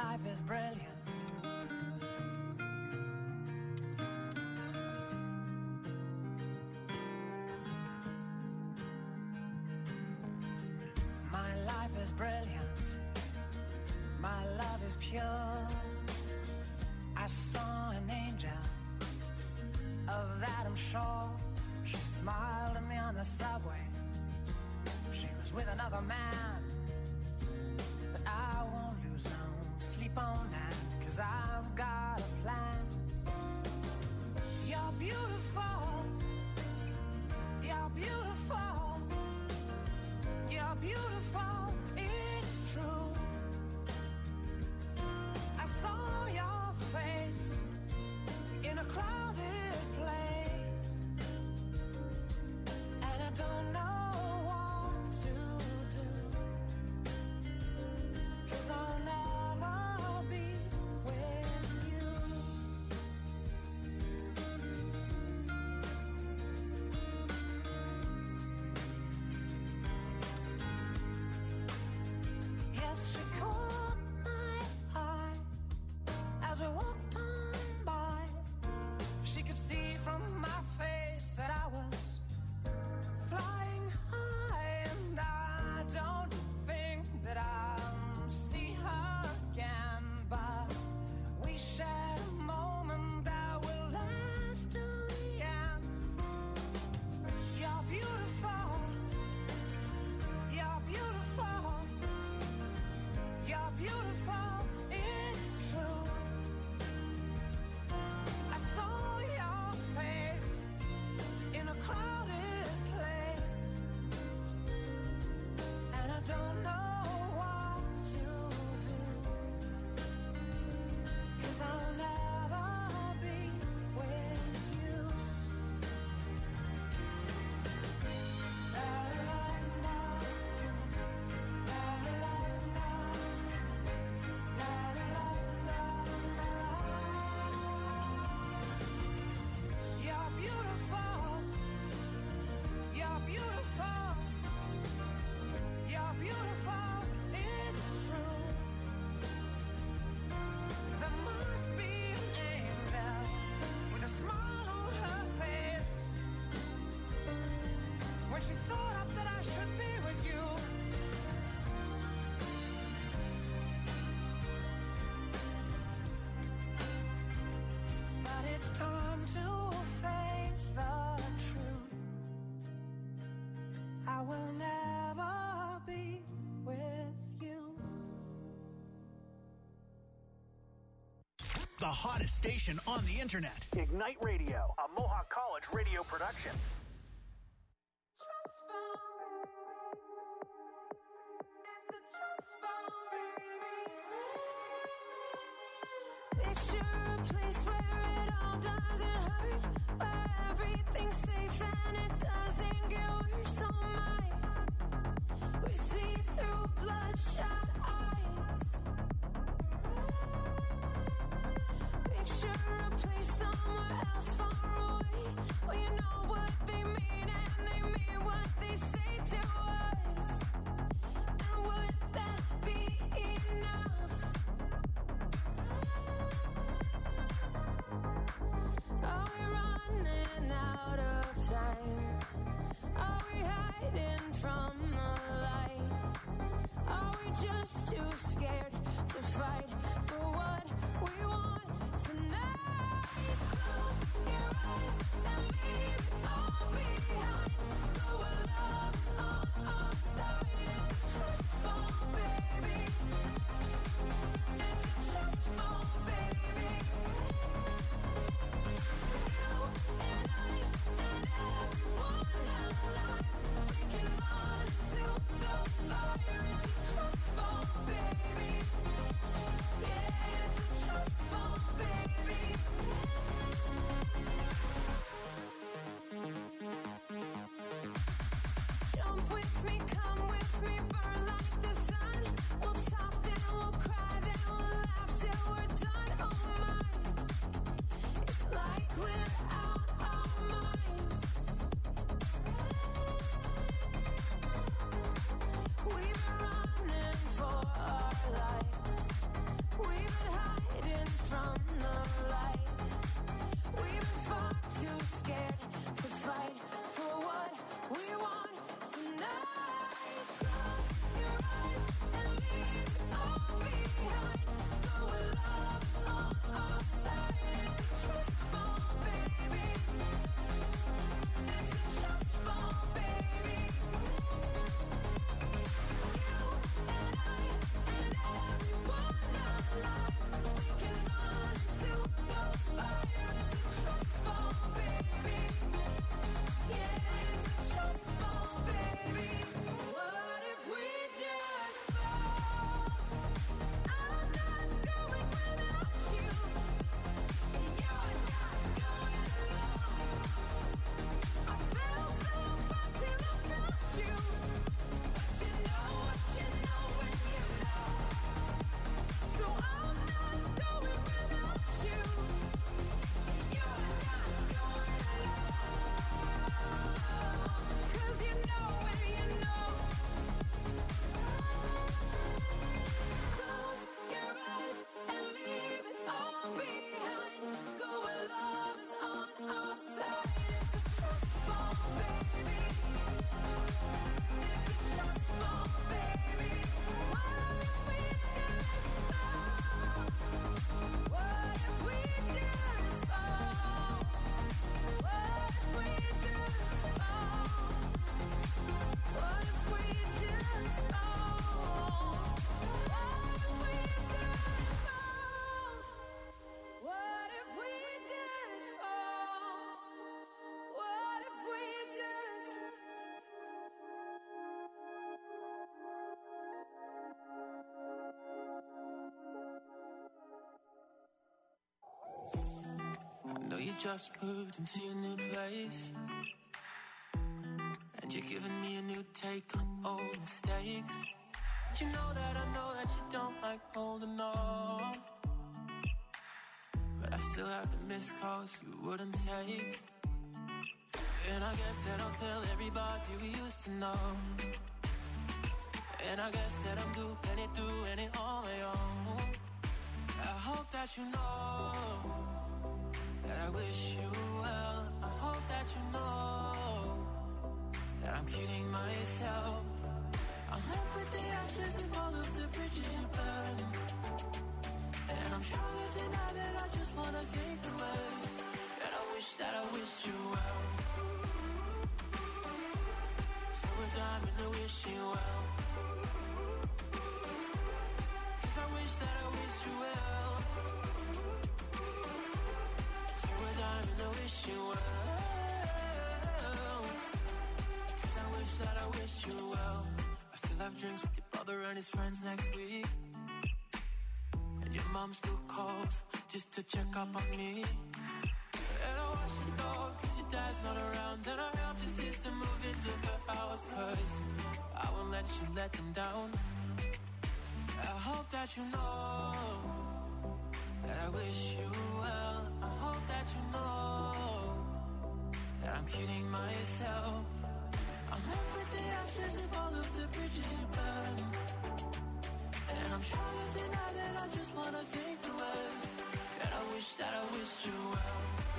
life is brilliant. My life is brilliant. My love is pure. I saw an angel, of that I'm sure. She smiled at me on the subway. She was with another man, but I won't lose no sleep on that, 'cause I've got a plan. You're beautiful. You're beautiful. You're beautiful. It's true. I saw your face in a crowded place, and I don't know what to do, 'cause I'll never be with you. Yes, she caught my eye as we walked on by. She could see from my face that I was flying high, and I don't think that I'll see her again, but we shared a moment that will last till the end. You're beautiful. You're beautiful. You're beautiful. It's true. I saw your face in a crowded place, and I don't know what to do, 'cause I'll never be with you. La la la la. La la la la. La la la la. You're beautiful. You're beautiful. You're beautiful. It's true. There must be an angel with a smile on her face when she thought up that I should be with you. But it's time to face the truth. I will never be with you. The hottest station on the internet. Ignite Radio, a Mohawk College radio production. Picture a place where it all doesn't hurt, where everything's safe and it doesn't get worse. Oh my, we see through bloodshot eyes. Picture a place somewhere else far away, where you know what they mean and they mean what they say to us. And would that be enough? Are we running out of time? Are we hiding from the light? Are we just too scared to fight for what we want tonight? Close your eyes and leave it all behind. Go where love's on our side. It's a trust fall, baby. It's a trust fall, baby. You and I and everyone alive, we can run into the fire. It's a trust fall, baby. Yeah, it's a trust fall, baby. you just moved into your new place, and you're giving me a new take on old mistakes. But you know that you don't like holding on, but I still have the missed calls you wouldn't take. And I guess that I'll tell everybody we used to know. And I guess that I'm doing it on my own. I hope that you know that I wish you well. I hope that you know that I'm kidding myself. I hope with the ashes of all of the bridges you burn, and I'm sure that tonight that I just wanna think the worst. And I wish that I wished you well. Throw a dime in the wishing well, 'cause I wish that I wished you well. Throw a dime in the wishing well, 'cause I wish that I wished you well. I still have drinks with your brother and his friends next week, and your mom still calls just to check up on me. And I watch the dog 'cause your dad's not around, and I help your sister move into her house 'cause I won't let you let them down. I hope that you know that I wish you well. I hope that you know that I'm kidding myself. I hope with the ashes of all of the bridges you burn, and I'm sure that tonight that I just wanna think the worst. And I wish that I wished you well.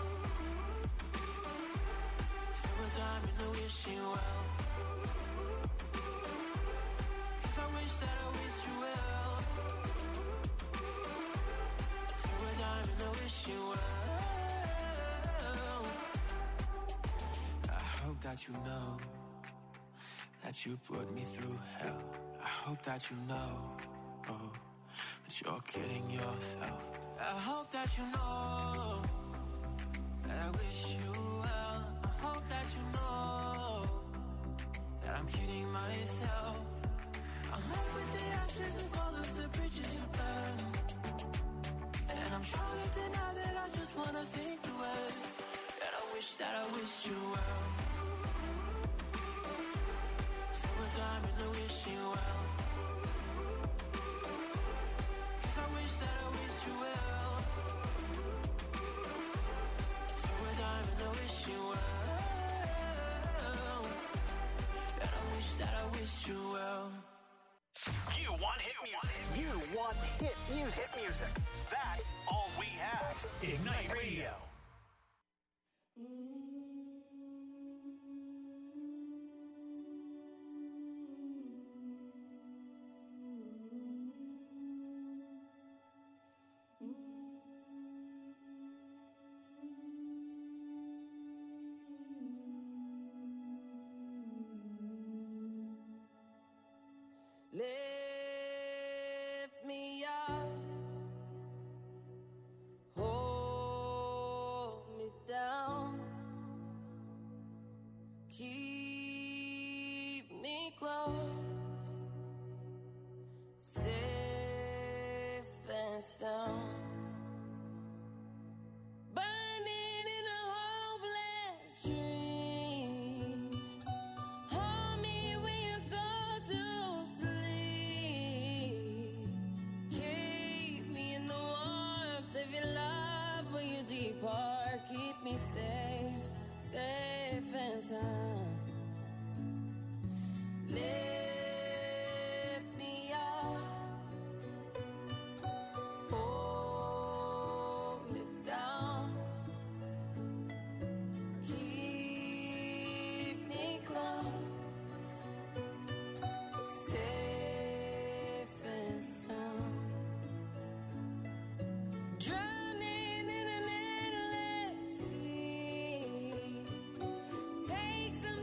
Throw a dime in the wishing well, 'cause I wish that I wished you well. Throw a dime in the wishing well. I hope that you know that you put me through hell. I hope that you know, oh, that you're kidding yourself. I hope that you know that I wish you well. I hope that you know that I'm kidding myself. I hope with the ashes of all of the bridges you burn, and I'm sure that tonight that I just wanna think the worst. And I wish that I wished you well. Time in the wishing well, 'cause I wish that I wished you well. Throw a dime in the wishing well, and I wish that I wished you well. You want hit music. You want hit music. Hit music. That's all we have. Ignite Radio. Lift me up, hold me down, keep me close, safe and sound. Burning in a hopeless dream. Hold me when you go to sleep. Keep me in the warmth of your love when you depart. Keep me safe, safe and sound. Lift me up, hold me down, keep me close, safe and sound. Drowning in an endless sea, take some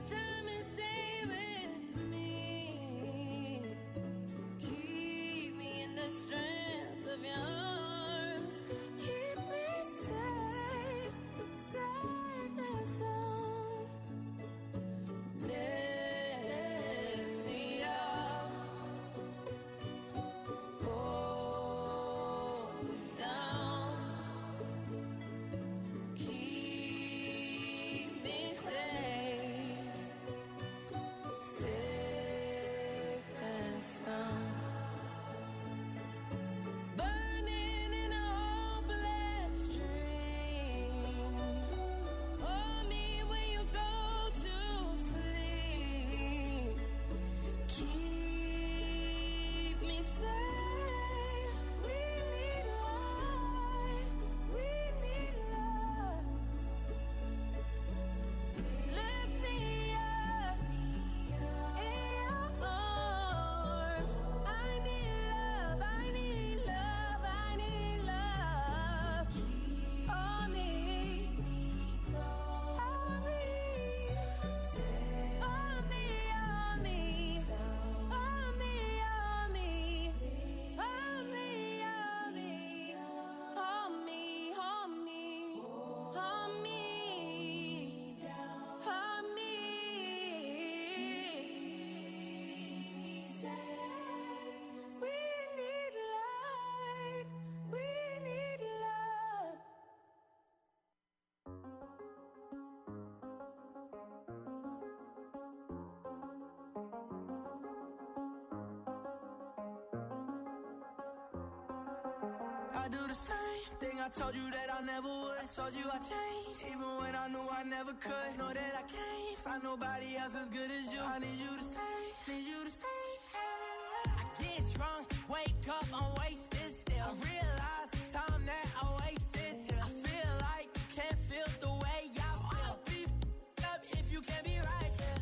I do the same thing I told you that I never would. I told you I changed, even when I knew I never could. Know that I can't find nobody else as good as you. I need you to stay, need you to stay. I get drunk, wake up, I'm wasted still. I realize the time that I wasted here. I feel like you can't feel the way y'all feel. I'll be up if you can't be right here.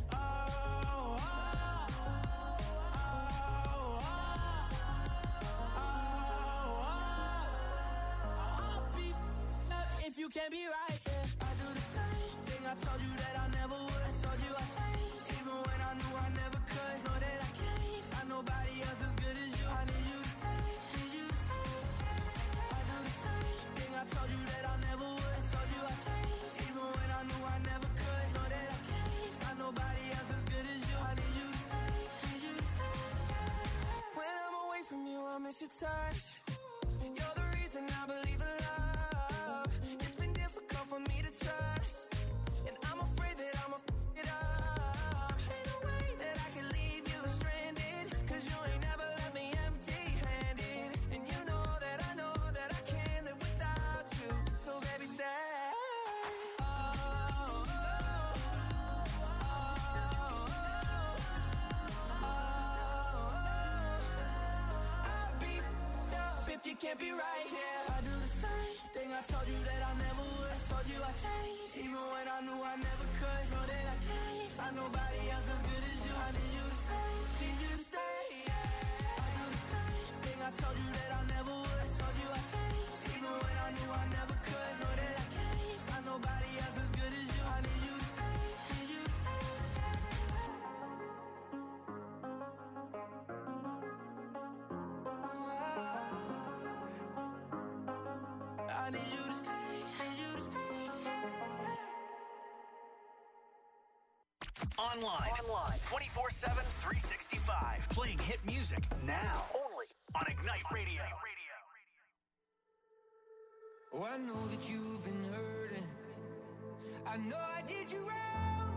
If you can't be right, yeah. I do the same thing I told you that I never would. I told you I changed, even when I knew I never could. Know that I can't find nobody else as good as you. I need you to stay, need you to stay. I do the same thing I told you that I never would. I told you I changed, even when I knew I never could. Know that I can't find nobody else as good as you. I need you to stay, need you to stay. When I'm away from you, I miss your touch. You're the reason I believe in love. For me to trust, and I'm afraid that I'ma f*** it up. Ain't no way that I can leave you stranded, cause you ain't never left me empty-handed. And you know that I can't live without you. So baby, stay. I'll be f***ed up if you can't be right here. I do the same thing I told you that I never would. Told you I changed, even when I knew I never could. Know that I can't find nobody else as good as you. I need you to stay, need you to stay. I do the same thing I told you that I never would. Told you I changed, even when I knew I never could. Know that I can't find nobody else as good as you. I need you to stay, need you to stay. I need you to stay, need you to stay. Online 24/7, 365. Playing hit music now. Only on Ignite Radio. Oh, I know that you've been hurting. I know I did you wrong.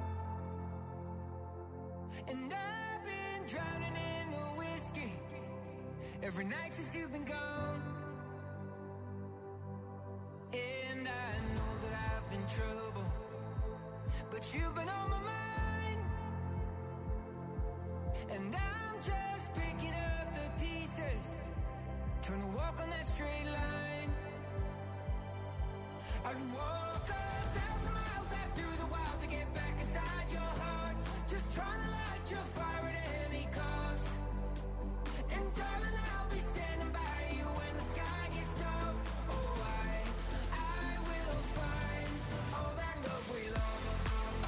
And I've been drowning in the whiskey every night since you've been gone. And I know that I've been trouble, but you've been on my mind. And I'm just picking up the pieces, trying to walk on that straight line. I'd walk 1,000 miles out through the wild to get back inside your heart, just trying to light your fire at any cost. And darling, I'll be standing by you when the sky gets dark. Oh, I will find all that love we lost.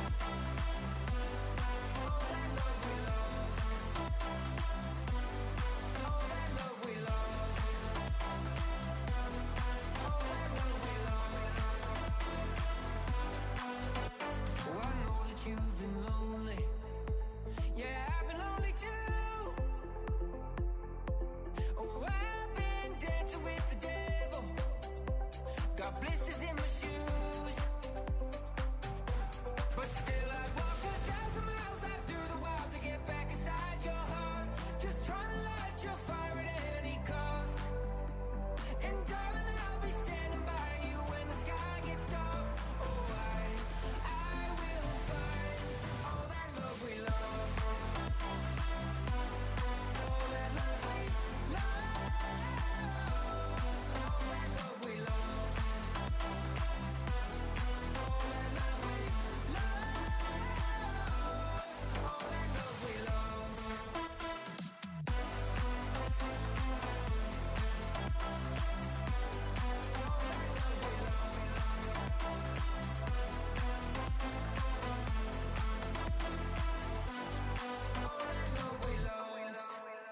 All that love we lost. All that love we lost. All that love we lost. Oh, I know that you've been lonely. Yeah, I've been lonely too. Oh, I've been dancing with the devil. Got blisters in my shoes, but still I'd walk 1,000 miles out through the wild to get back inside your heart, just trying to light your fire at any cost. And darling, I'll be standing by you when the sky gets dark. Oh, I will find all that love we lost. All that love we lost. All that love we lost. All that love we lost. All that love we lost. All that love we lost.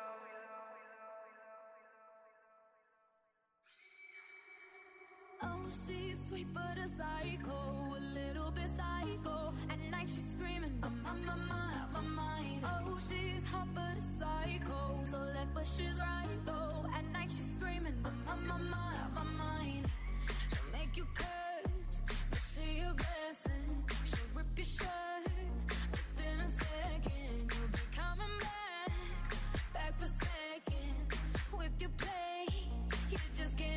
Oh, she's sweet but a psycho, a little bit psycho. At night she's screaming, I'm on my mind. Oh, she's hot but a psycho, so left but she's right though. At night she's screaming, I'm on my mind. She'll make you curse, but she a blessing. She'll rip your shirt within a second. You'll be coming back for seconds with your play. You just can't help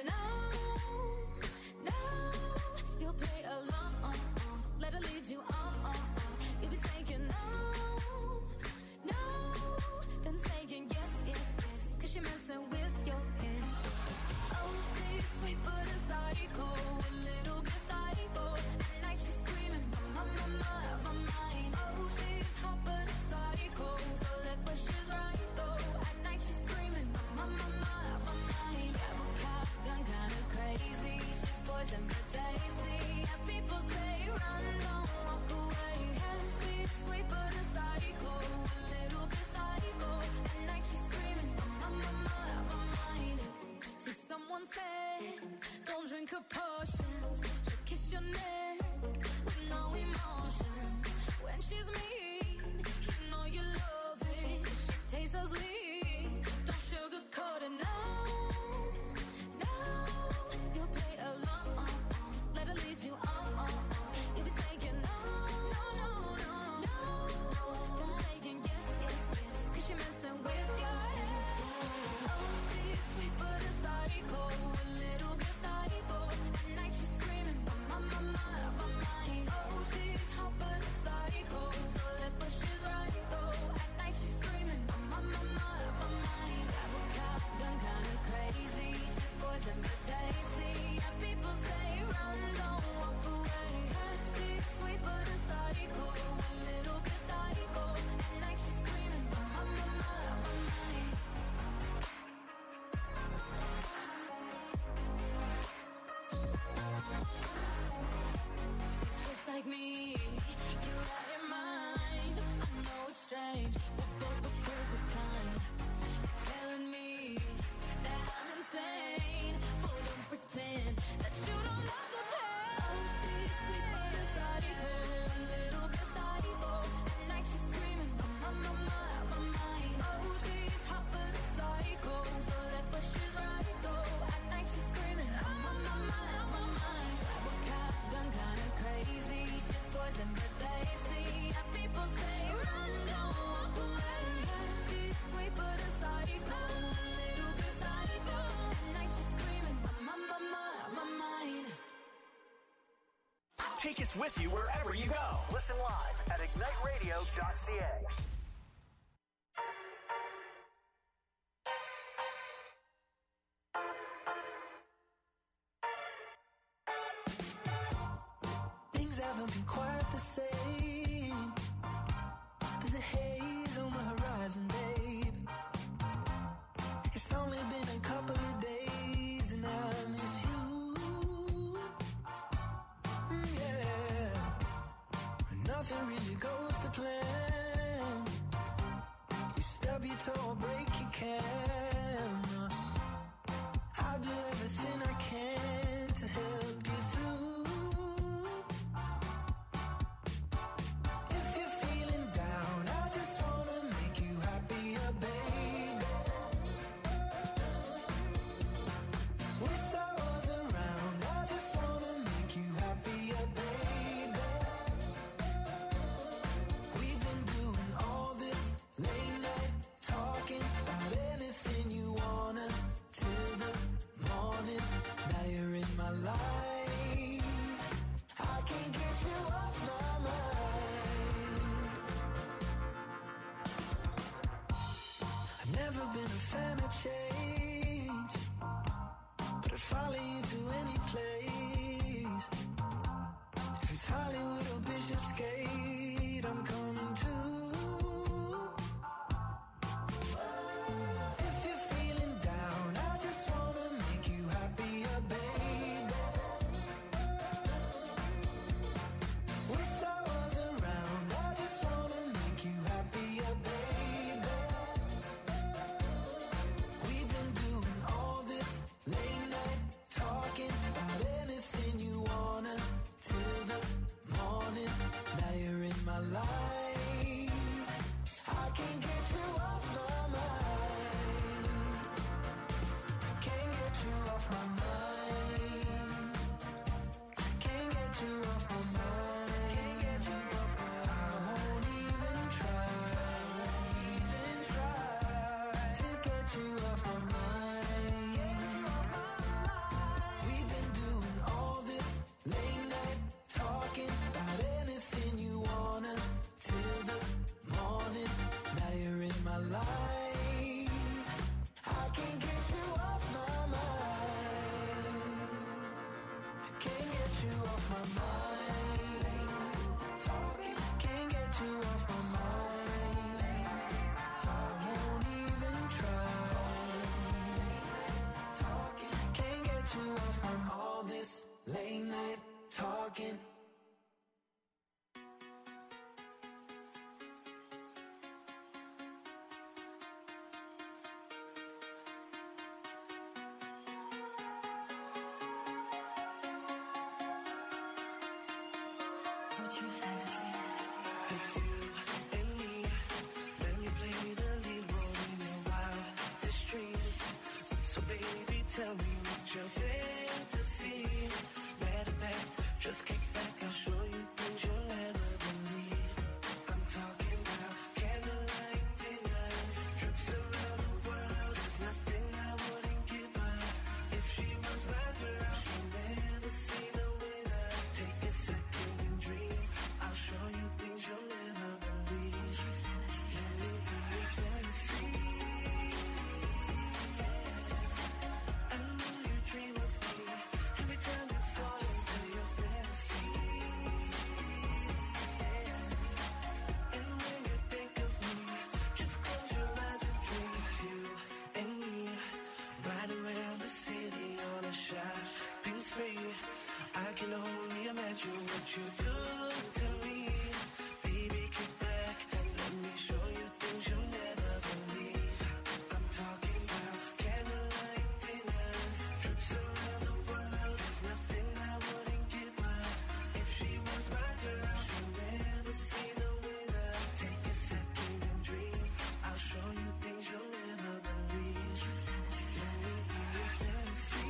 say no, no. You'll play along, let her lead you on. You'll be saying no, no, then saying yes, yes, yes, 'cause you're messing with your head. Oh, she's sweet but a psycho, a little bit psycho. At night she's screaming, my mind. Oh, she's hot but a psycho, so left but she's right though. At night she's screaming, my mind. Grab a cop gun, kinda crazy. She's poison but tasty. And people say run, don't walk away. Yeah, she's sweet but a psycho, a little bit psycho. At night she's screaming, my mind. See, someone said, don't drink her potions. She'll kiss your neck with no emotion. When she's mean, you know you love it. She tastes so sweet, don't sugarcoat it, no, no. You'll play along, let her lead you on. You'll be saying no, no, no, no, no. Then saying yes, yes, yes, 'cause you're messing with your head. Oh, she's sweet but a psycho, a little bit psycho. At night she's screaming, my mind. Oh, she's hot but a psycho, so left but she's right though. At night she's screaming, my mind. Grab a cop gun, kinda crazy. She's poison but tasty. And people say run, don't walk away. 'Cause she's sweet but a psycho, a little bit psycho. At night she's screaming, my mind. Just like me, you're out your mind. I know it's strange, we're both the crazy kind. You're telling me that I'm insane, but don't pretend that you don't love the pain. Oh, she's sweet but a psycho, a little bit psycho. At night she's screaming, my mind. Oh, she's hot but a psycho, so left but she's right though. At night she's screaming, my mind. Grab a cop gun, kinda crazy. She's poison but tasty. And people say run, don't walk away. She's sweet but a psycho, a little bit psycho. At night she's screaming, my mind. Take us with you wherever you go. Listen live at igniteradio.ca. Things haven't been quite the same. There's a haze on the horizon, babe. It's only been a couple of days and I miss you. Yeah. Nothing really goes to plan. You stub your toe or break your can. I'll do everything I can to help you through. If you're feeling down, I just wanna make you happier, baby. Wish I was around, I just wanna make you happier, baby. We've been doing all this late night talking about anything you wanna till the morning. Now you're in my life, I can't get you off my mind. I've never been a fan of change, but I'd follow you to any place. If it's Hollywood or Bishopsgate, I'm coming too. If you're feeling down, I just wanna make you happier, baby. Wish I was around, I just wanna make you happier, baby. So baby, tell me what your fantasy. Matter of fact, just kick back, I'll show you things you'll never believe. I'm talking about candlelight dinners, trips around the world. There's nothing I wouldn't give her. If she was my girl, she'll never see the winner. Take a second and dream. I'll show you things you'll never believe. Let me be your fantasy. I know you dream of me every time you fall into your fantasy. And when you think of me, just close your eyes and dream. It's you and me, riding around the city on a shopping spree. I can only imagine what you do to me. Baby, kick back and let me show you things you'll never believe. I'm talking about candlelight dinners, trips around the world. There's nothing I wouldn't give her. If she was my girl, she'll never see the winner. Take a second and dream. I'll show you things you'll never believe. Let me be your fantasy.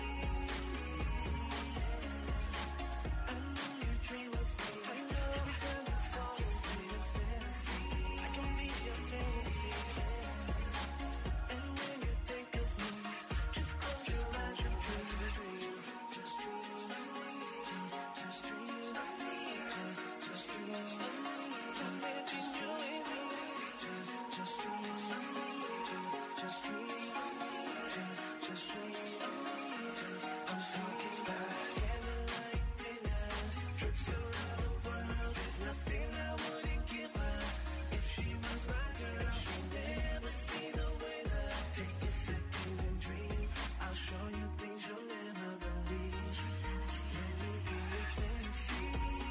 I know you dream of me. Every time you fall into your fantasy, I can be your fantasy. And when you think of me, just close your eyes and dream. Just dream of me. Just dream of me. Just dream of me. Just you and me. Just dream of me. Just dream of me. Just dream of me. I'm talking about candlelight dinners, trips around the world. There's nothing I wouldn't give her. If she was my girl, she'd never see the winner. Take a second and dream. I'll show you things you'll never believe. Let me be your fantasy.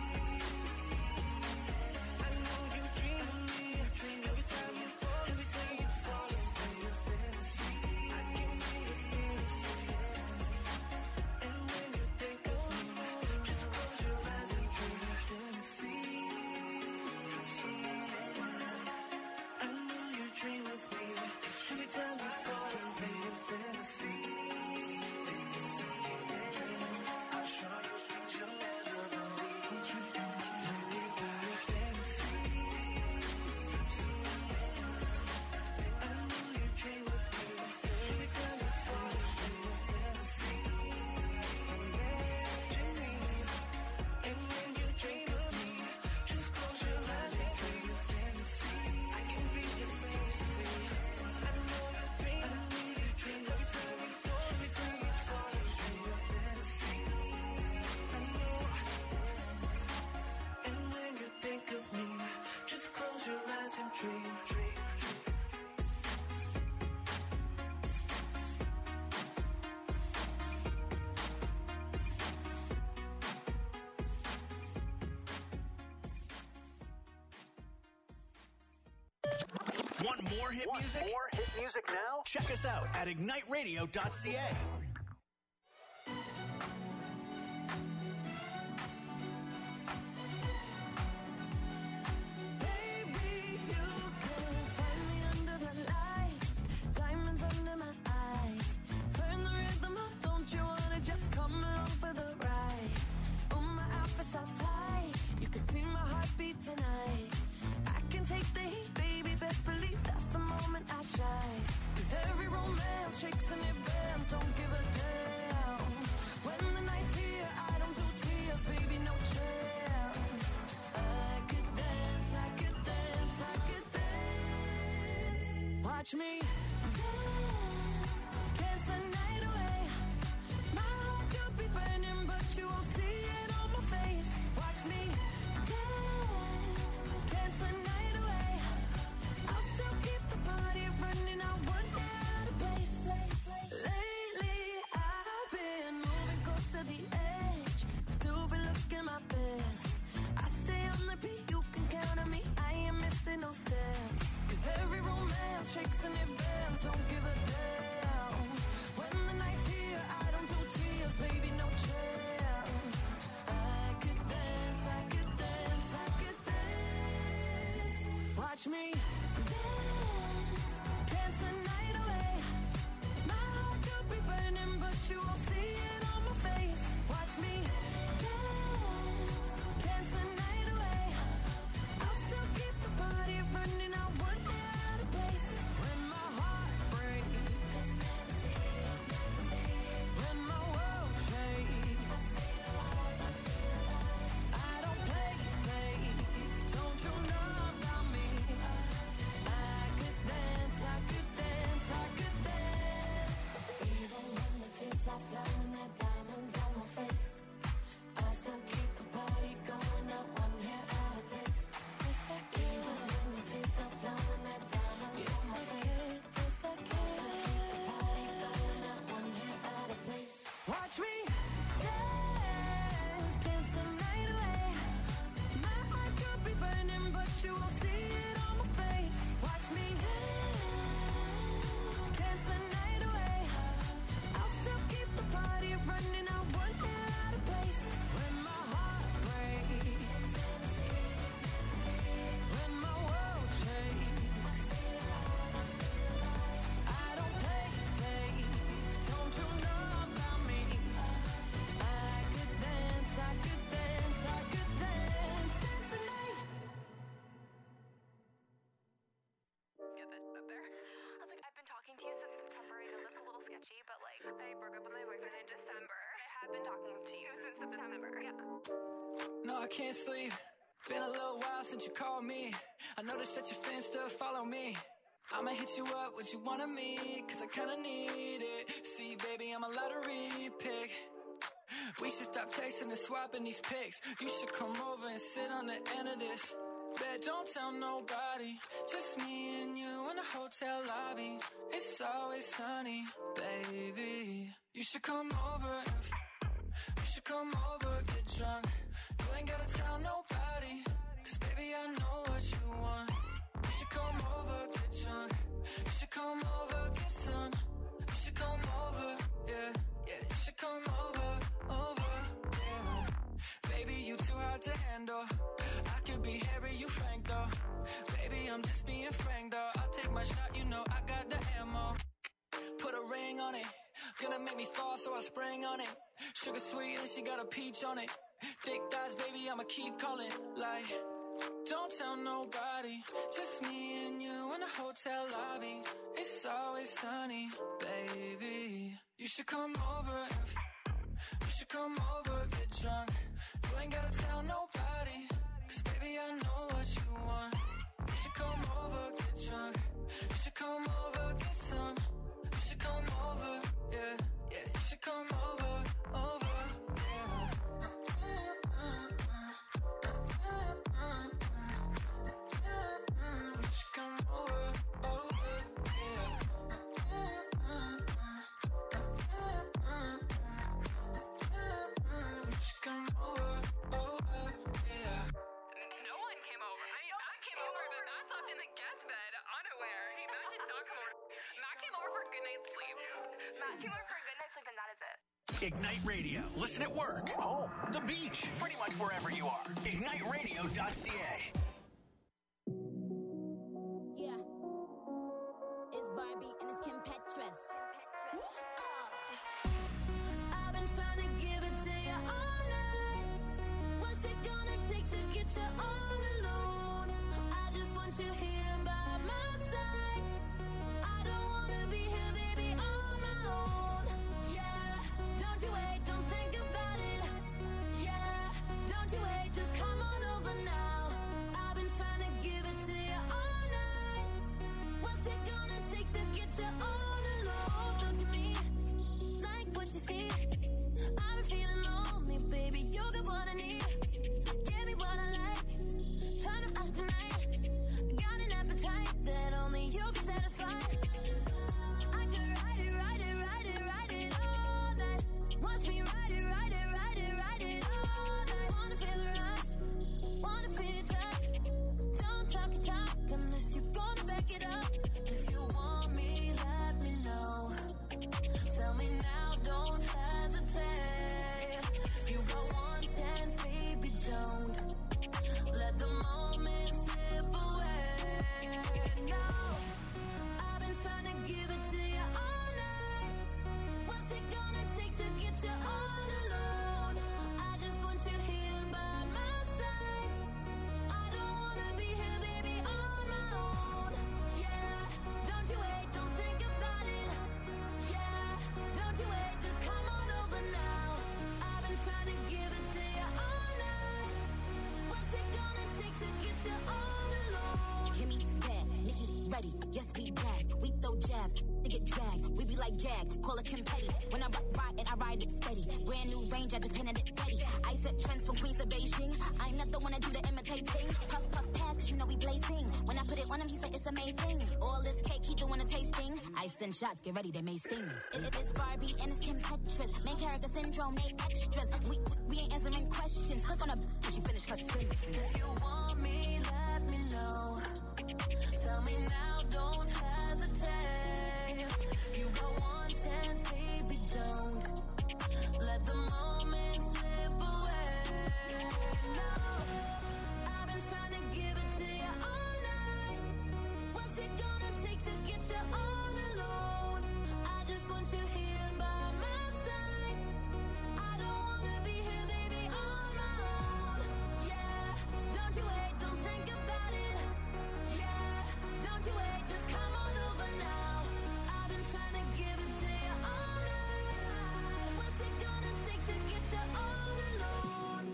I know you dream of me. Every time you fall into your fantasy. I can be your fantasy. And when you think of me, just close your eyes and dream your fantasy. I know you dream of me. Every time you fall into your fantasy. Take a second and dream. I'll show you things you'll never believe. Let me be your fantasy. I know you dream of me. Every time you fall into your fantasy. And when you dream of me, just close your eyes and dream your fantasy. I can be your fantasy. I know you dream. Every time you fall into your fantasy. I know. And when you think of me, just close your eyes and dream. Want more hit music? More hit music now? Check us out at igniteradio.ca. Baby, you can find me under the lights, diamonds under my eyes. Turn the rhythm up, don't you wanna just come along for the ride? Oh, my outfit's all tight, you can see my heartbeat tonight. I can take the heat, baby, best believe that's the moment I shine. 'Cause every romance shakes and it bends, don't give a you won't see it on my face. Watch me dance, dance the night away. I'll still keep the party running. I won't get out of place. When my heart breaks, when my world shakes, I don't play safe. Don't you know about me? I could dance, I could dance, I could dance. Even when the tears are flowing, the diamonds on my face, I still keep the party going. Not one hair out of place. Yes, I can. Even when the tears are flowing, the diamonds on my face, yes, I can. I still keep the party going. Not one hair out of place. Watch me dance, dance the night away. My heart could be burning, but you won't see it on my face. Watch me dance, dance the night away. I'll still keep the party running. I won't get out of place. When my heart breaks, when my world shakes, I don't play safe. Don't you know about me? I could dance, I could dance, I could dance, dance the night. Get that up there. I was like, I've been talking to you since September. I know that's a little sketchy, but like, I broke up with my boyfriend in December. I have been talking to you since September. Yeah. No, I can't sleep. Been a little while since you called me. I noticed that your fans still follow me. I'ma hit you up, what you wanna meet, cause I kinda need it. See, baby, I'm a lottery pick. We should stop texting and swapping these pics. You should come over and sit on the end of this. Bet don't tell nobody, just me and you in the hotel lobby. It's always sunny, baby. You should come over you should come over, get drunk. You ain't gotta tell nobody, cause baby I know what you want. You should come over, get drunk. You should come over, get some. You should come over, yeah, yeah. You should come over, yeah. Baby, you too hard to handle. I could be Harry, you Frank though. Baby, I'm just being frank though. I'll take my shot, you know I got the ammo. Put a ring on it, gonna make me fall, so I sprang on it. Sugar sweet and she got a peach on it. Thick thighs, baby, I'ma keep calling. Like, don't tell nobody, just me and you in the hotel lobby. It's always sunny, baby. You should come over, you should come over, get drunk. You ain't gotta tell nobody, cause baby I know what you want. You should come over, get drunk. You should come over, get some. You should come over, yeah, yeah. You should come over, yeah. You should come over, yeah. You should come over, yeah. No one came over. I mean, Matt came over, but Matt slept in the guest bed, unaware. Matt did not come over. Matt came over for a good night's sleep. Matt came over for a good night's sleep, and that is it. Ignite Radio. Listen at work, home, the beach, pretty much wherever you are. IgniteRadio.ca. Yeah. It's Barbie and it's Kim Petras. I've been trying to give it to you all night. What's it gonna take to get you all alone? I just want you here by my side. I don't wanna be here, baby, on my own. Yeah, don't you wait, don't think about it. Yeah, don't you wait, just come on over now. I've been trying to give it to you all night. What's it gonna take to get you all alone? Look at me, like what you see. I've been feeling lonely, baby, you got what I need. Give me what I like, trying to ask tonight. Got an appetite that only you can satisfy. I could ride it you all alone. I just want you here by my side. I don't wanna be here, baby, on my own. Yeah, don't you wait, don't think about it. Yeah, don't you wait, just come on over now. I've been trying to give it to you all night. What's it gonna take to get you all alone? Hear me bad, Nikki ready, yes we back. We throw jabs, they get dragged. We be like gag, call it confetti. When I ride it, I ride it steady. Brand new range, I just painted it ready. I set trends from Queens to Beijing. I'm not the one that do the imitating. Puff, puff, pass, cause you know we blazing. When I put it on him, he said it's amazing. All this cake, he doing a tasting. I send shots, get ready, they may sting. It is Barbie and it's Kim Petras. Main character syndrome, they extras. We ain't answering questions. Click on a she finished her sentence. If you want me, let me know. Tell me now, don't hesitate. You got one chance, baby, don't let the moment slip away. No, I've been trying to give it to you all night. What's it gonna take to get you all alone? I just want you here by my side. I don't wanna be here, baby, on my own. Yeah, don't you wait, don't think about it. Yeah, don't you wait, just come on over now. I've been trying to give it to you all night. What's it gonna take to get you all alone?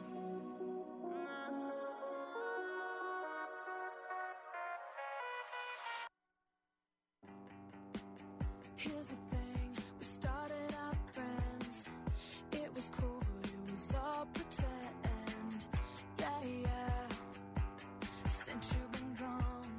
Here's the thing, we started out friends. It was cool, but it was all pretend. Yeah, yeah, since you've been gone.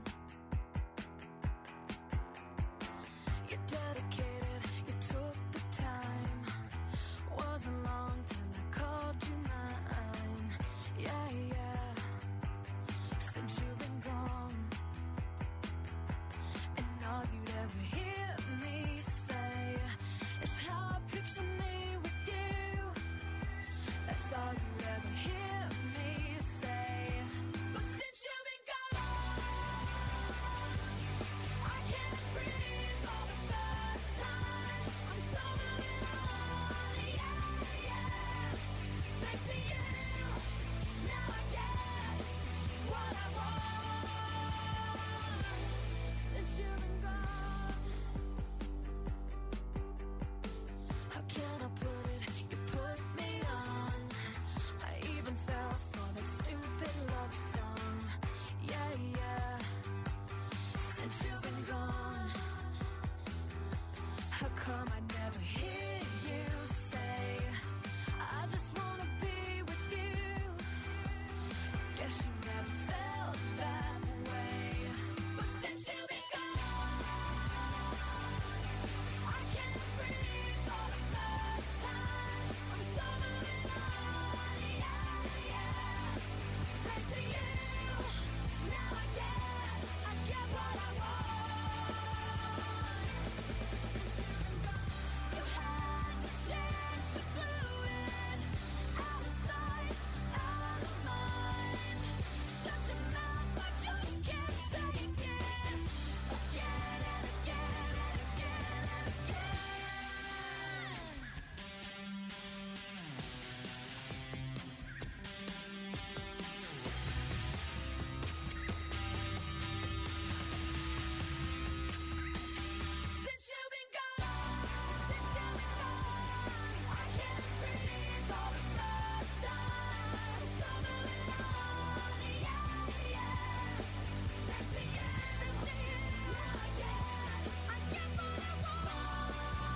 You're dedicated, you took the time. Wasn't long till I called you mine. Yeah, yeah, since you've been gone. And all you'd ever hear me say is how I picture me with you. That's all you'd ever hear me say. But since you've been gone, I can't breathe for the first time. I'm so moving on, yeah, yeah. Thanks to you, now I get what I want. Since you've been gone, how can I put it? You put me on. I even fell for that stupid love song. Yeah, yeah. Since you've been gone, how come I never hear you say, I just wanna be with you? Guess you never felt that way. But since you've been gone, I can't breathe for the first time. I'm so moving on, yeah, yeah. Thanks to you, now I get what I want. Since you've been gone, you had to change, you blew it. Out of sight, out of mind. Shut your mouth, I just can't take it. Again and again and again and again. Since you've been gone, I can't breathe for the first time. So moving on, yeah, yeah. Thanks to you, now I get what I want.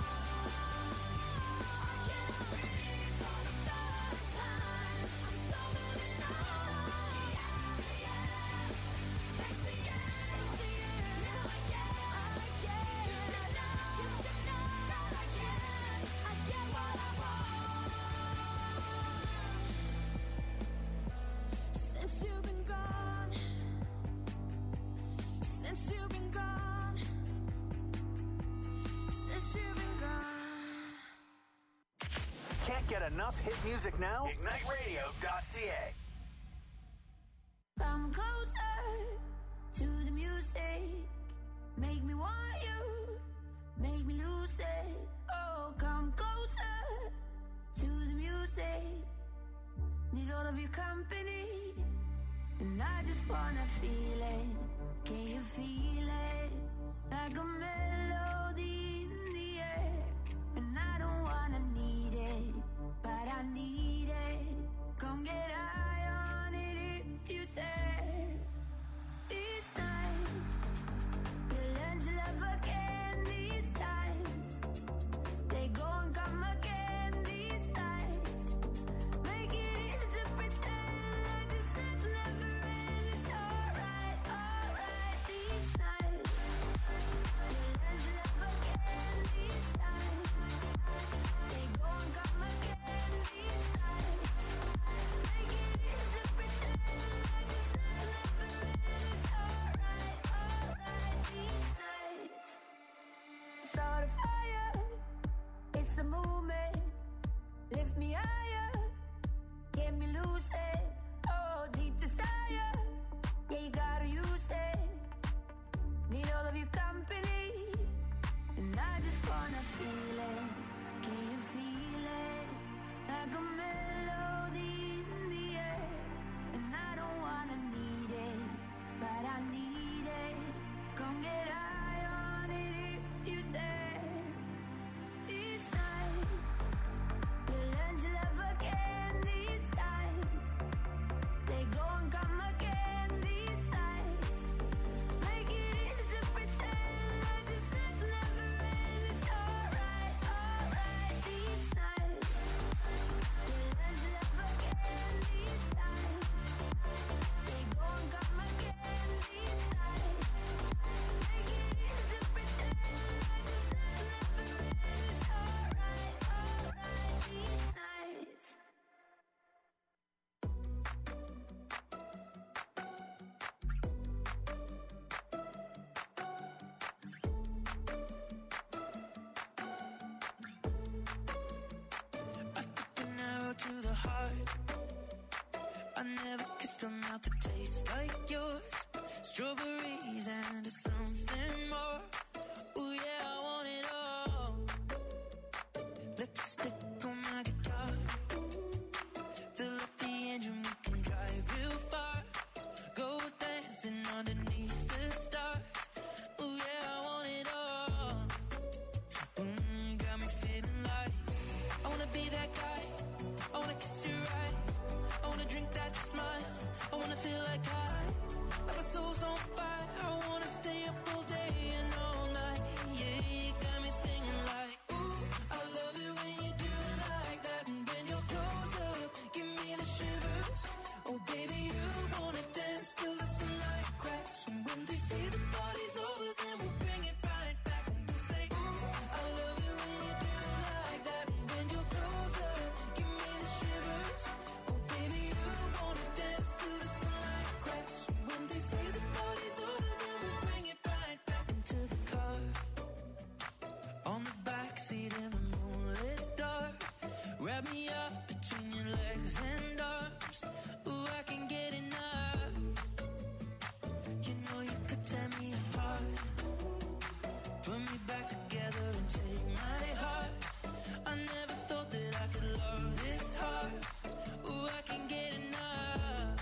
I can't breathe for the first time. I'm so moving on, yeah, yeah. Thanks to you, now I get. You should know that I get what I want. Since you've been gone, since you've been gone, since you've been gone. Can't get enough hit music now? IgniteRadio.ca. Come closer to the music. Make me want you. Make me lose it. Oh, come closer all of your company, and I just wanna feel it. Can you feel it? Like a melody in the air, and I don't wanna need it, but I need it. Come get high on it if you dare. These nights, you learn to love again. These times, they go and come again. These nights, make it easy to pretend like this night's never end. It's alright, alright. These nights, you learn to love again. These times, they go and come again. These nights, make it easy to pretend like this night's never end. It's alright, alright. These nights, start a fire. It's a movement. Lift me higher. Get me lucid. Oh, deep desire. Yeah, you gotta use it. Need all of your company, and I just wanna feel it. Can you feel it? Like a melody in the air, and I don't wanna need it, but I need it. Come get high on it if you dare. These nights, you learn to love again. These times, they go and come again. These nights, make it easy to pretend like this night's never end. It's alright, alright. These nights, you learn to love again. These times, they go and come again. These nights, make it easy to pretend like this night's never end. It's alright, alright. These nights. An arrow to the heart. I never kissed a mouth that tastes like yours. Strawberries and something more. Ooh yeah, I want it all. Lipstick on my guitar. Fill up the engine, we can drive real far. Go dancing underneath the stars. Ooh yeah, I want it all. Got me feeling like I wanna be that guy. I wanna kiss your eyes. I wanna drink that smile. I wanna feel like my soul's on fire. I wanna stay up all day and all night. Yeah, you got me singing like, ooh, I love it when you do it like that. And when you're close up, give me the shivers. Oh baby, you wanna dance till the sunlight cracks. And when they say the party's over, then we'll bring it right back. And we'll say, ooh, I love it when you do it like that. And when you're close up, give me the shivers. Oh baby, you wanna dance till the sunlight cracks. And when they say the party's over, then we'll bring it right back into the car. On the backseat in the moonlit dark. Wrap me up between your legs and arms. Ooh, I can get enough. You know you could tear me apart. Put me back together and take my heart. I never thought that I could love this hard. Ooh, I can get enough.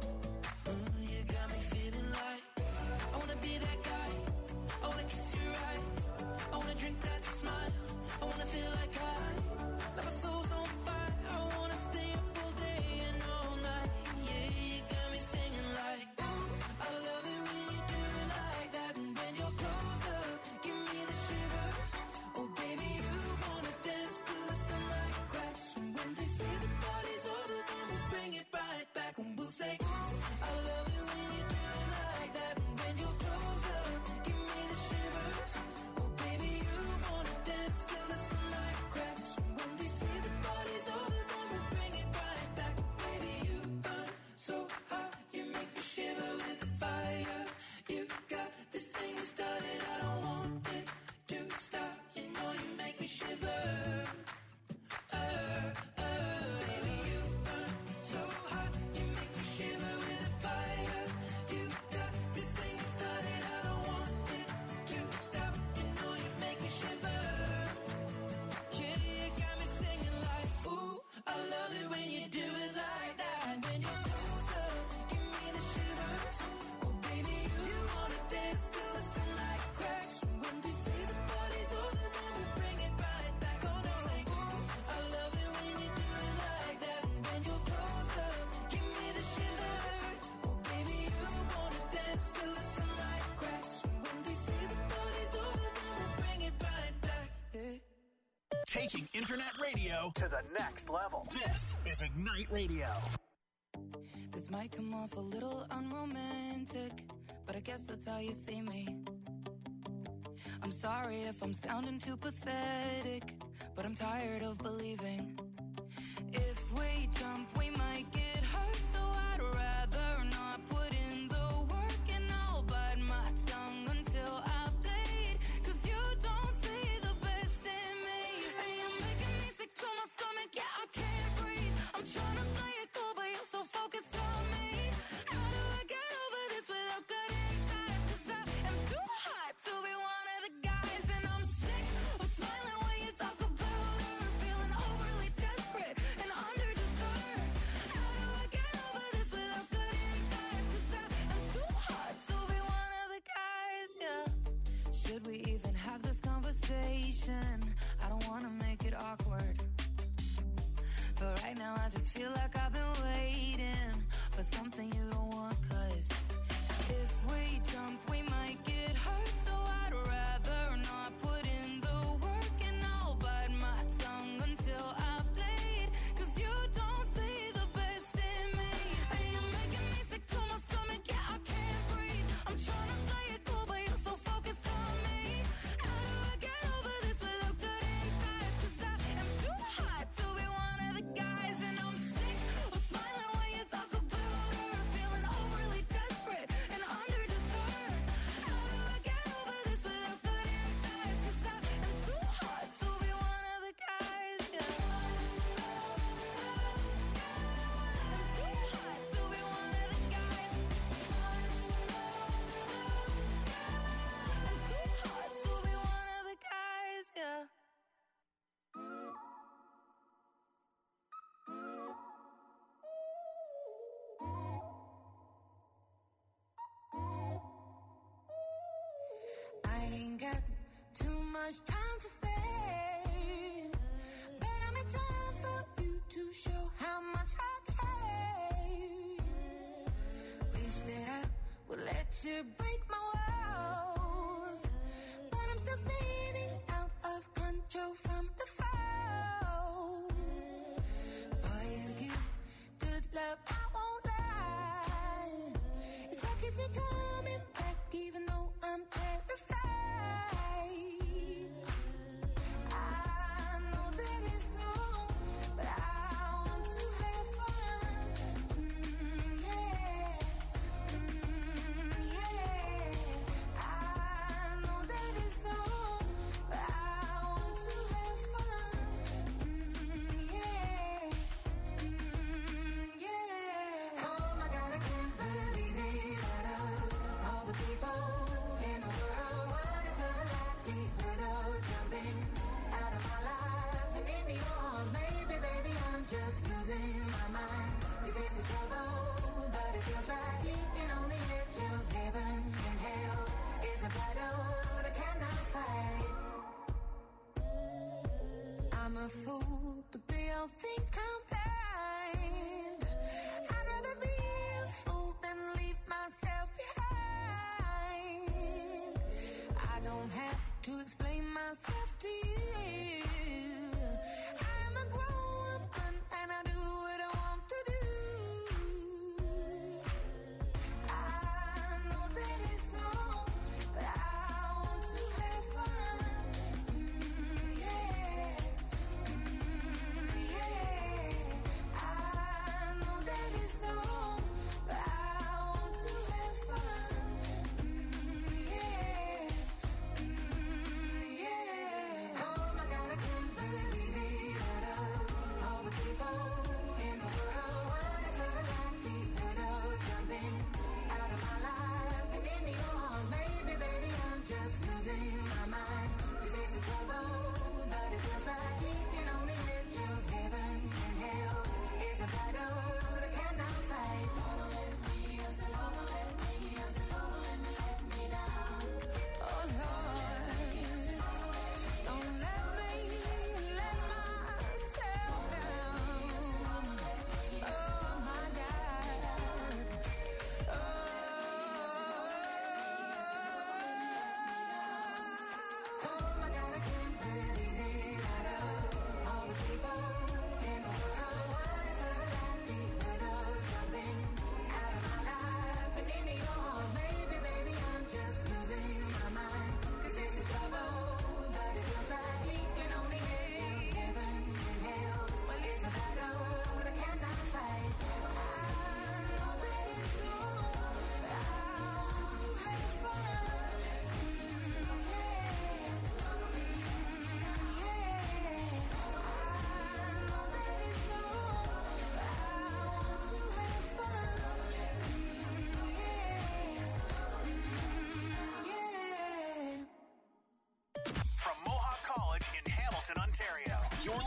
You got me feeling like I wanna be that guy. I wanna kiss your eyes. I wanna drink that smile. I wanna feel like my soul's on fire. I wanna stay up all day and all night. Yeah, you got me singing like, ooh, I love it when you do it like that. And when you're close up, give me the shivers. Oh baby, you wanna dance till the sunlight cracks. And when they say the party's over, then we'll bring it right back. And we'll say, ooh, I love it when you do it like that. And when you're close up, give me the shivers. Oh baby, you wanna dance till the sunlight cracks. And when they say the party's over, then we'll bring it right back. Baby, you burn so hot, you make me shiver with the fire. You got this thing you started, I don't want it to stop. You know you make me shiver. Baby, you burn so hot, you make me shiver with the fire. You got this thing you started, I don't want it to stop. You know you make me shiver. Yeah, you got me singing like, ooh, I love it when you do it like that. Taking internet radio to the next level. This is Ignite Radio. This might come off a little unromantic, but I guess that's how you see me. I'm sorry if I'm sounding too pathetic, but I'm tired of believing. If we jump, we might get hurt, so I'd rather not put in the work, and I'll bite my tongue until I bleed, 'cause you don't see the best in me. And you're making me sick to my stomach, yeah, I can't breathe. I'm trying to play it cool, but you're so focused on me. How do I get over this without cutting ties? 'Cause I am too hot to be one of the guys, and I'm sick of smiling when you talk about her, feeling overly desperate and underdeserved. How do I get over this without cutting ties? 'Cause I am too hot to be one of the guys, yeah. Should we even have this conversation? I don't wanna make it awkward, but right now I just feel like I've been waiting for something you don't want, 'cause if we jump, we might get hurt, so I'd rather not put in the work, and I'll bite my tongue until I bleed, 'cause you don't see the best in me. And you're making me sick to my stomach, yeah, I can't breathe. I'm trying to play it cool, but you're so focused on me. How do I get over this without cutting ties? 'Cause I am too hot to be one of the guys, and I'm sick of smiling when you talk about her, feeling overly desperate and underdeserved. How do I get over this without cutting ties? 'Cause I am too hot to be one of the guys, yeah. I'm too hot to be one of the guys. I'm too hot to be one of the guys, yeah. I ain't got too much time to spare, but I'm in time for you to show how much I care. Wish that I would let you break my walls, but I'm still spinning out of control from the fall. Boy, you give good love, I won't lie. It's what keeps me coming back, even though I'm terrified. I know that it's wrong, but I want to have fun. Yeah. Yeah. I know that it's wrong, but I want to have fun. Yeah. Yeah. Oh my God, I can't believe it. Out of all the people in the world, what is the likelihood of jumping out of my life and into yours? Maybe, baby, I'm just losing my mind. 'Cause this is trouble, but it feels right. Keeping on the edge of heaven and hell is a battle that I cannot fight. I'm a fool, but they all think I'm blind. I'd rather be a fool than leave myself behind. I don't have to explain myself to you. I'm a grown woman and I do what I want to do. I know that it's wrong, but I want to have fun. Yeah. Yeah. I know that it's wrong, but I want to have fun. Yeah. Yeah.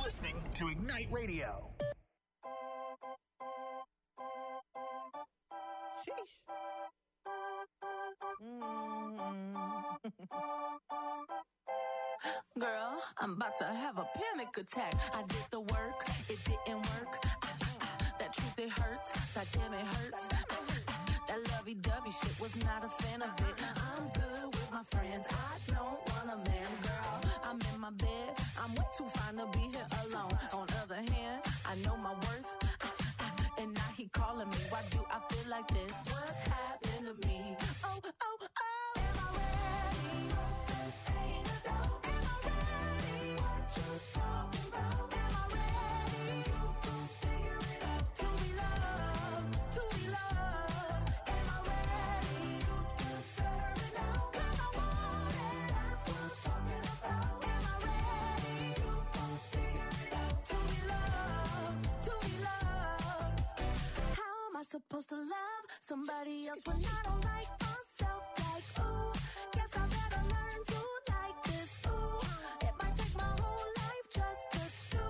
listening to Ignite Radio. Girl, I'm about to have a panic attack. I did the work, it didn't work. That truth, it hurts. That damn, it hurts. That lovey-dovey shit was not a fan of it. I'm good with my friends. I don't want a man, girl. I'm in my bed. I'm way too fine to be here alone. On other hand, I know my worth. And now he calling me. Why do I feel like this? What's happening to me? Oh, oh, oh. Am I ready? Ain't no doubt. Am I ready? What you talking about? Am I ready? You can figure it out. To be loved. To be loved. Am I ready? You can figure it out. 'Cause I want it. That's what I'm talking about. Am I ready? You can figure it out. To be loved. To be loved. How am I supposed to love somebody else when I don't like myself? Like, ooh, guess I better learn to like this. Ooh, it might take my whole life just to do.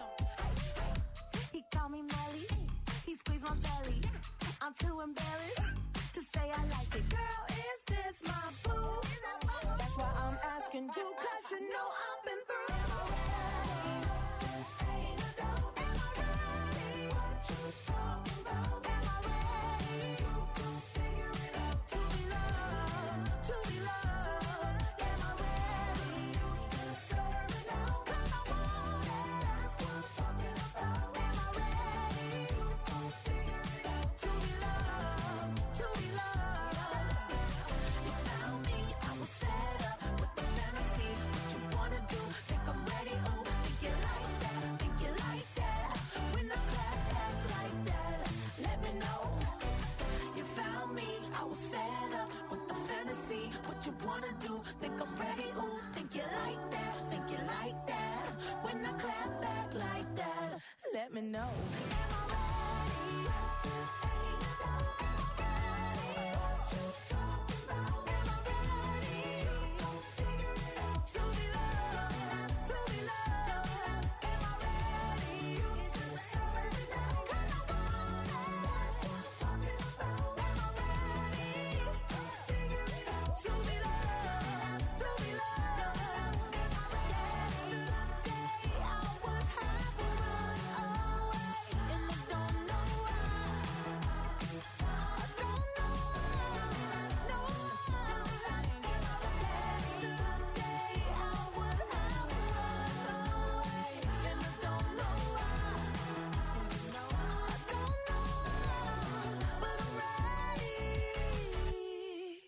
He called me Melly, he squeezed my belly. I'm too embarrassed to say I like it. Girl, is this my boo? That's why I'm asking you, 'cause you know I've been through. Am I ready? Ain't no doubt. Am I ready? What you talking about? Am I ready? You can figure it out. To be loved. To be loved. Am I ready? You can figure it out. 'Cause I want it. That's what I'm talking about. Am I ready? You can figure it out. To be loved. To be loved. You found me. I was fed up with the fantasy. What you wanna do? Think I'm ready? Oh, think you like that? Think you like that? When I clap back like that, let me know. You found me. I was fed up with the fantasy. What you wanna do? Think I'm ready? Ooh, think you like that? Think you like that? When I clap back like that, let me know. Am I ready? Ain't no doubt. Am I ready? What you talking about? Am I ready? You gon' figure it out. To be loved. To be loved. Am I ready? You can figure it out. 'Cause I want it. That's what I'm talking about. Am I ready? Figure it out. To be loved. To be loved. Am I ready? Yesterday I would have run away, and I don't know why. I don't know why. No why. Yesterday I would have run away, and I don't know why. I don't know why, but I'm ready.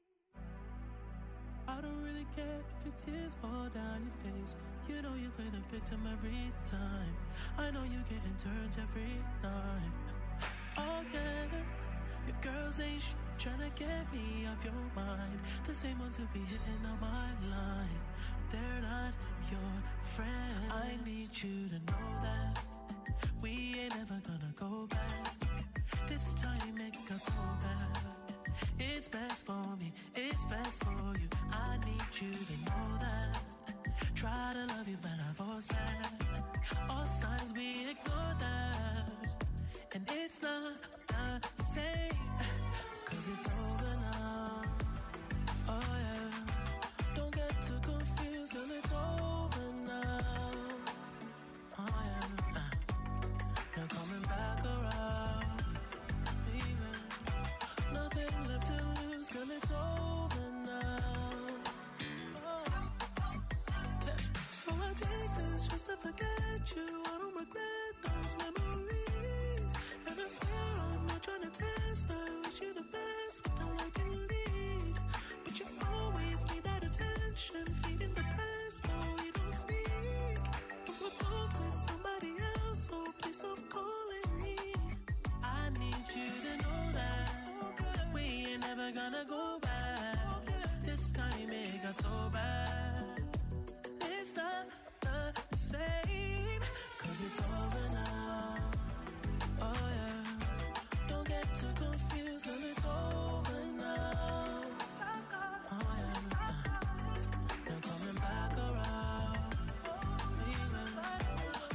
I don't really care if your tears fall down your face. You know you play the victim every time. I know you getting turned every night. Oh yeah, your girls ain't trying to get me off your mind. The same ones who be hitting on my line. They're not your friend. I need you to know that we ain't ever gonna go back. This time it got so bad. It's best for me, it's best for you. I need you to know that. Try to love you, but I force that. All signs we ignore that. And it's not the same, 'cause it's over now. Oh yeah, don't get too confused, 'cause it's over now. Oh yeah, now coming back around, baby. Nothing left to lose, 'cause it's over now. So I take this just to forget you. I don't regret those memories. And I swear I'm not trying to test. I wish you the best, but I like you lead. But you always need that attention, feeding the past while we don't speak. But we're both with somebody else, so please stop calling me. I need you to know that we ain't never gonna go back. This time it got so bad. It's not the same, 'cause it's over now. Oh yeah, don't get too confused, 'cause it's over now. Oh yeah, now coming back around, baby.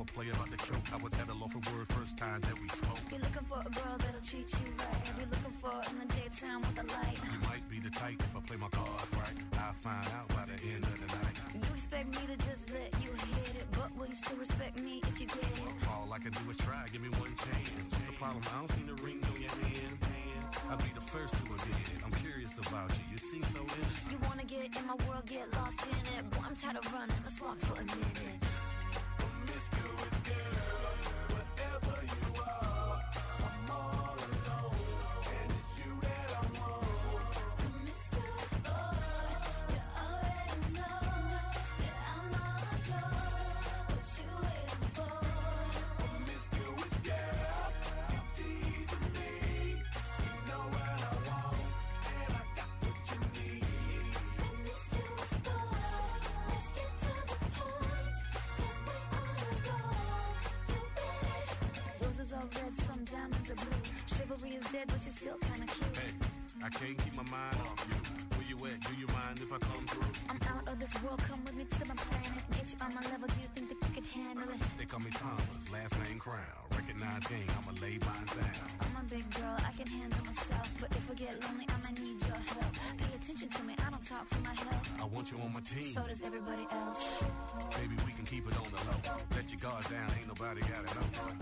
play about the choke. I was at a loss for words first time that we spoke. You're looking for a girl that'll treat you right. You're looking for in the daytime with the light. You might be the type if I play my cards right. I'll find out by the end of the night. You expect me to just let you hit it, but will you still respect me if you get it? All I can do is try, give me one chance. What's the problem? I don't see the ring on your hand. I'll be the first to admit it. I'm curious about you. You seem so innocent. You wanna get in my world, get lost in it. Boy, I'm tired of running. Let's walk for a minute. Promiscuous girl, whatever you are, I'm all alone, and it's you that I want. Promiscuous boy, you already know that I'm all yours. What you waiting for? Promiscuous girl, you teasing me. You know what I want, and I got what you need. Promiscuous boy, let's get to the point. 'Cause we on the go. You ready? Roses are red, some diamonds are blue. Chivalry is dead, but you're still kinda cute. Hey, I can't keep my mind off you. Where you at? Do you mind if I come through? I'm out of this world, come with me to my planet. Get you on my level, do you think that you could handle it? They call me Thomas, last name Crown. Recognize game, I'ma lay mine down. I'm a big girl, I can handle myself. But if I get lonely, I might need your help. Pay attention to me, I don't talk for my health. I want you on my team. So does everybody else. Baby, we can keep it on the low. Let your guard down, ain't nobody gotta know.